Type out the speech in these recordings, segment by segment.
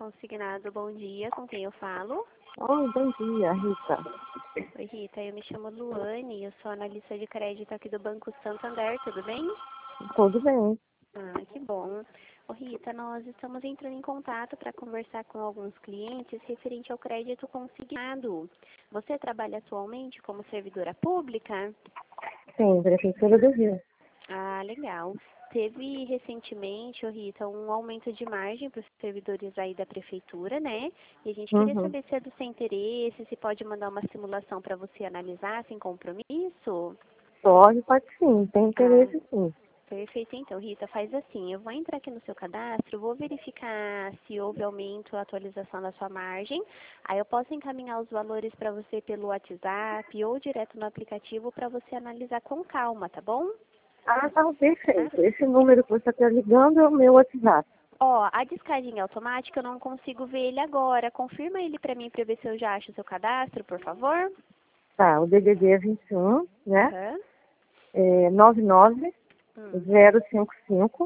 Consignado, bom dia. Com quem eu falo? Oi, bom dia, Rita. Oi, Rita. Eu me chamo Luane. Eu sou analista de crédito aqui do Banco Santander. Tudo bem? Tudo bem? Ah, que bom. Ô, Rita, nós estamos entrando em contato para conversar com alguns clientes referente ao crédito consignado. Você trabalha atualmente como servidora pública? Sim, Prefeitura do Rio. Ah, legal. Teve recentemente, ô Rita, um aumento de margem para os servidores aí da prefeitura, né? E a gente queria Uhum. saber se é do seu interesse, se pode mandar uma simulação para você analisar sem compromisso. Pode sim, tem Ah, interesse sim. perfeito. Então, Rita, faz assim, eu vou entrar aqui no seu cadastro, vou verificar se houve aumento ou atualização da sua margem. Aí eu posso encaminhar os valores para você pelo WhatsApp ou direto no aplicativo para você analisar com calma, tá bom? Ah, tá Tá? perfeito. Esse número que você está ligando é o meu WhatsApp. Ó, a descagem automática eu não consigo ver ele agora. Confirma ele para mim para ver se eu já acho o seu cadastro, por favor. Tá, o DDD é 21, né? Aham. É 99 Hum, 055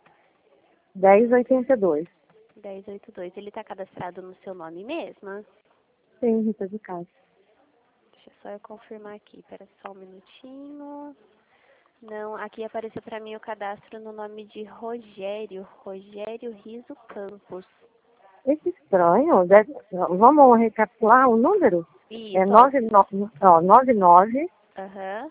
1082. 1082. Ele está cadastrado no seu nome mesmo? Sim, Rita de Castro. Deixa só eu confirmar aqui. Espera só um minutinho. Não, aqui apareceu para mim o cadastro no nome de Rogério. Rogério Riso Campos. Esse estranho, vamos recapitular o número? É Isso, ó. 99 Aham,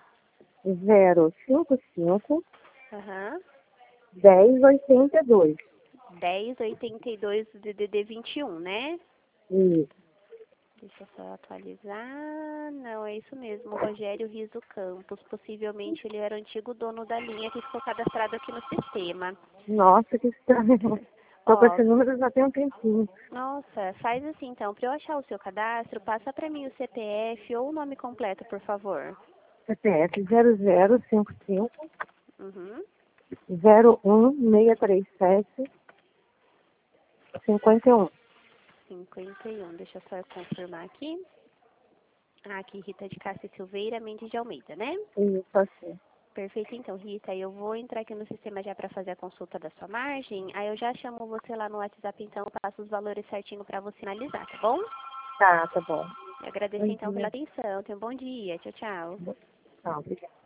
055 aham. 1082. 1082 do DDD 21, né? Isso. Deixa eu só atualizar. Não, é isso mesmo, Rogério Riso Campos. Possivelmente ele era o antigo dono da linha que ficou cadastrado aqui no sistema. Nossa, que estranho. Tô com Ó, esse número já tem um tempinho. nossa, faz assim então. Para eu achar o seu cadastro, passa para mim o CPF ou o nome completo, por favor. CPF 0055 Uhum. 01637 51. 51. Deixa eu só confirmar aqui. Ah, aqui, Rita de Cássia Silveira Mendes de Almeida, né? Isso, assim. Perfeito, então, Rita, eu vou entrar aqui no sistema já para fazer a consulta da sua margem. Aí eu já chamo você lá no WhatsApp, então, passo os valores certinho para você analisar, tá bom? Tá bom. Eu agradeço, Bom então, pela dia. atenção. Tenha um bom dia. Tchau, tchau. Tchau, obrigada.